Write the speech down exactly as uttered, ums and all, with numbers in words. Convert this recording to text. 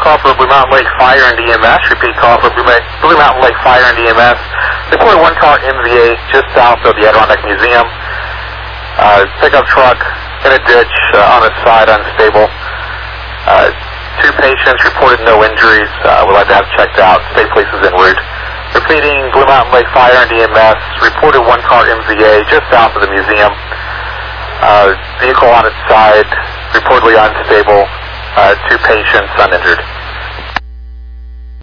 call for Blue Mountain Lake Fire and E M S. Repeat call for Blue, Ma- Blue Mountain Lake Fire and E M S. Reported one car M V A just south of the Adirondack Museum. Uh, pickup truck in a ditch uh, on its side, unstable. Uh, two patients reported no injuries. Uh, we'd like to have checked out. State police is en route. Repeating, Blue Mountain Lake Fire and E M S reported one car M V A just south of the museum. Uh, vehicle on its side, reportedly unstable. Uh, two patients uninjured.